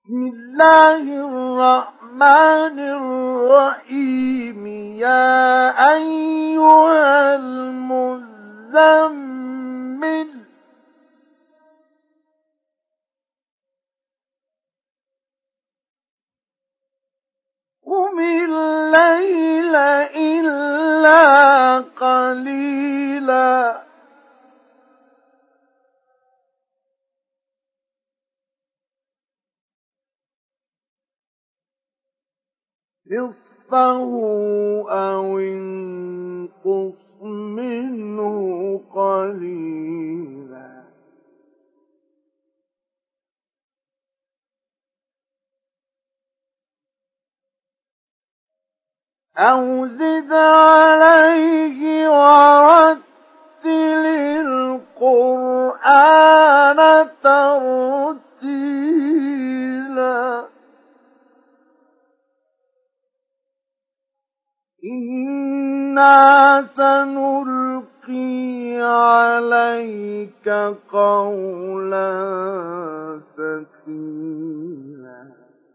بسم الله الرحمن الرحيم يا أيها المزمل قم الليل إلا قليلا نصفه أو انقص منه قليلا أو زد عليه ورتل القرآن ترتيلا إنا سنلقي عليك قولا ثقيلا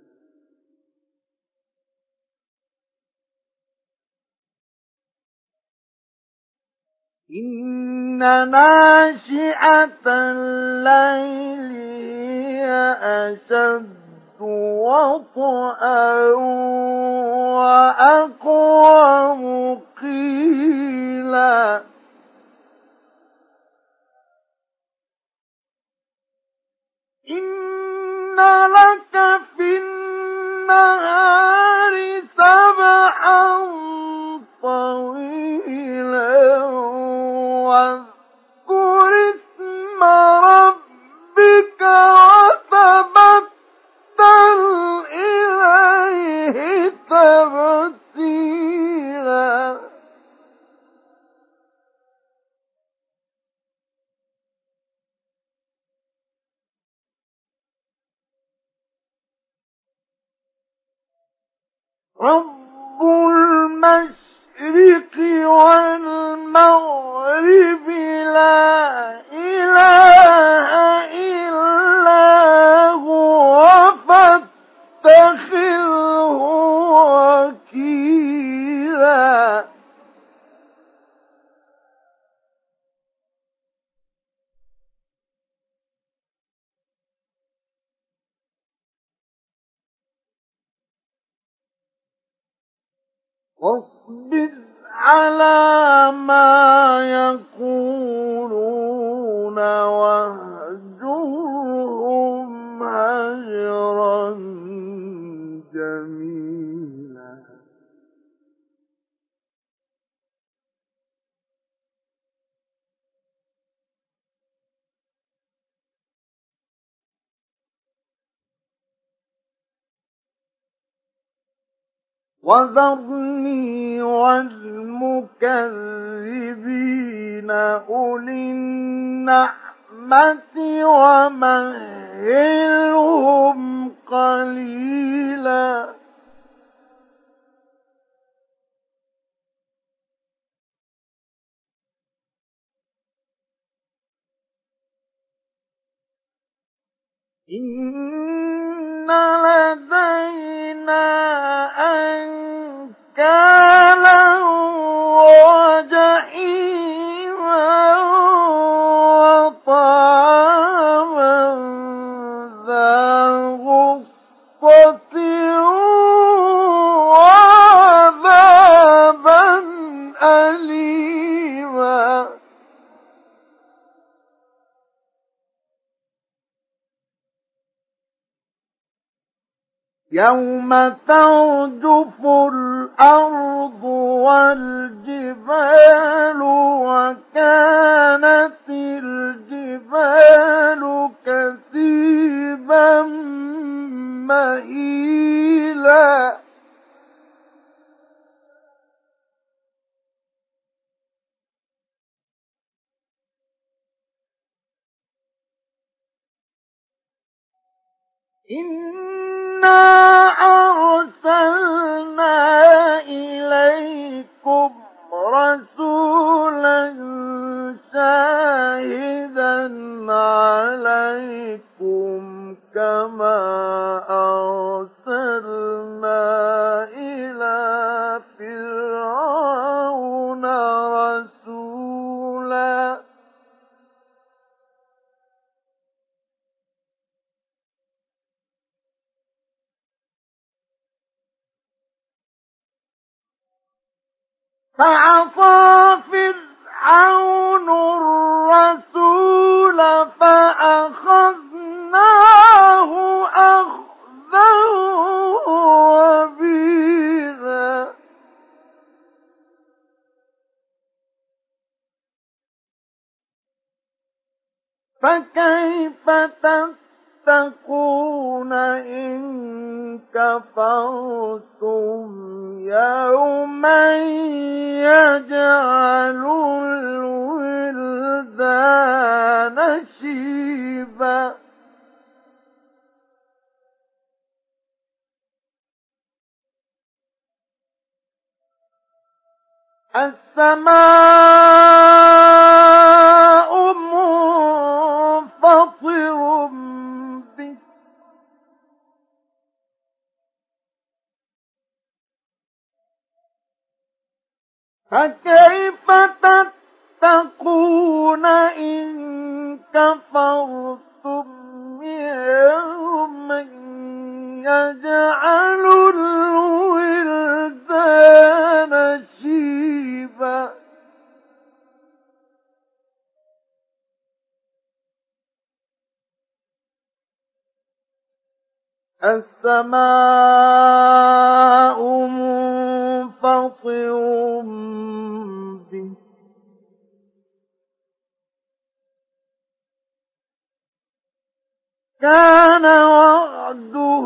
إن ناشئة الليل هي أشد وطئا وأقوم قيلا إن لك في النهار سبحا طويلا واذكر اسم ربك وتبتل إليه تبتيلا رب المشرق والمغرب لا إله إلا هو فاتخذه وكيلا واصبر على ما يقولون واهجرهم هجرا جميلا وذرني والمكذبين أولي النعمة ومهلهم قليلا إن لدينا أنكالا وجحيما وطعاما ذا غصة وعذابا أليما يوم ترجف الأرض والجبال وكانت الجبال كثيبا مهيلا إنا أرسلنا إليكم رسولا شاهدا عليكم كما أرسلنا إلى فرعون رسولا فعصى فرعون الرسول فأخذناه أخذا وبيلا فكيف تتقون إن كفرتم يوما يجعل الولدان شيبا السماء منفطر به فكيف تتقون إن كفرتم يوما يجعل الولدان شيبا السماء منفطر به كان وعده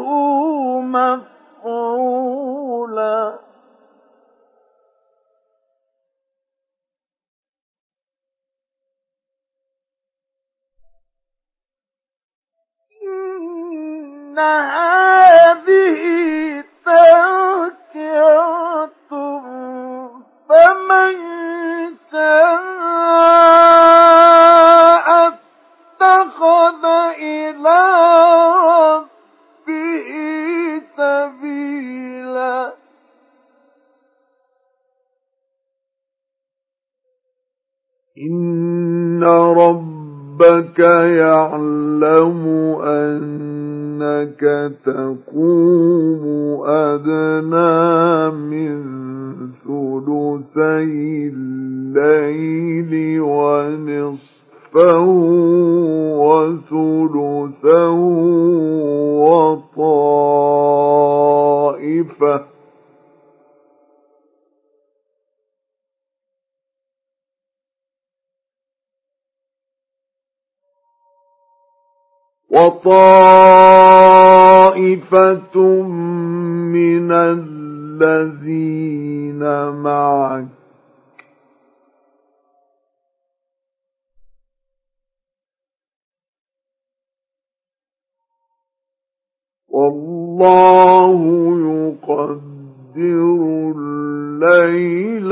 مفعولا إن هذه تذكرة فمن شاء اتخذ إلى ربه سبيلا إن ربك يعلم أنك تقوم أدنى من ثلثي الليل ونصفه وثلثه وطائفة من الذين معك والله يقدر الليل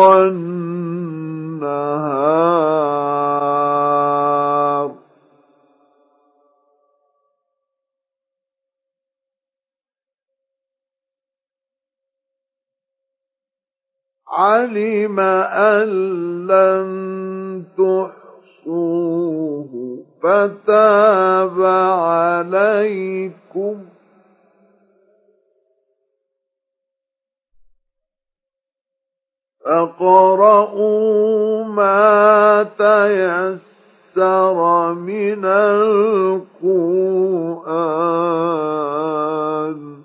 والنهار علم أن لن تحصوه فتاب عليكم فاقرؤوا ما تيسر من القرآن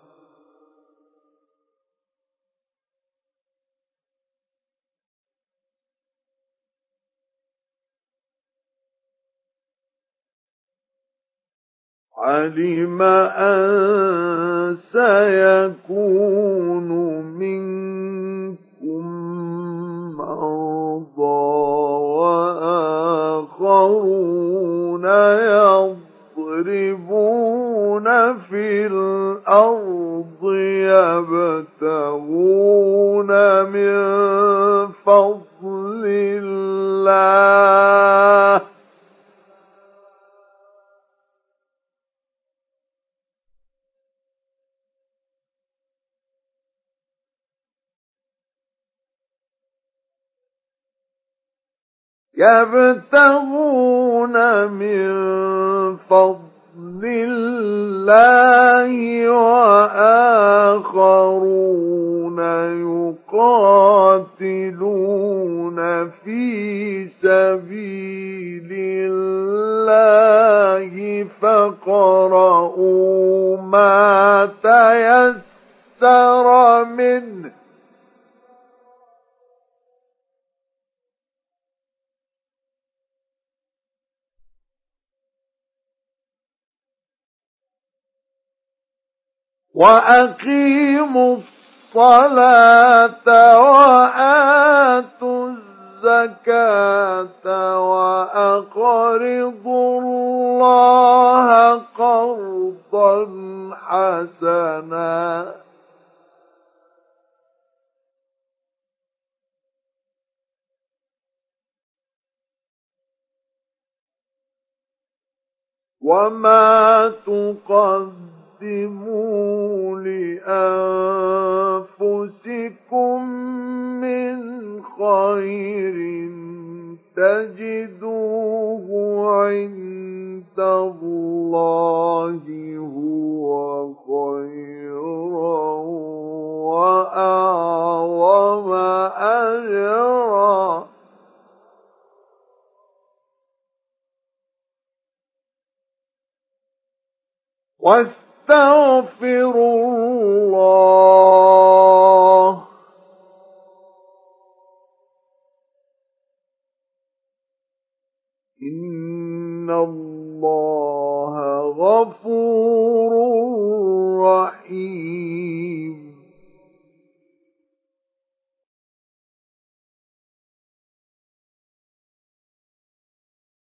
علم أن سيكون منكم مرضى وآخرون يضربون في الأرض يبتغون من فضل الله يبتغون من فضل الله وآخرون يقاتلون في سبيل الله فاقرؤوا ما تيسر منه وأقيموا الصلاة وآتوا الزكاة وأقرضوا الله قرضا حسنا وما تقدموا لأنفسكم من خير تجدوه عند الله هو خيرا وأعظم أجرا واستغفروا الله إن الله غفور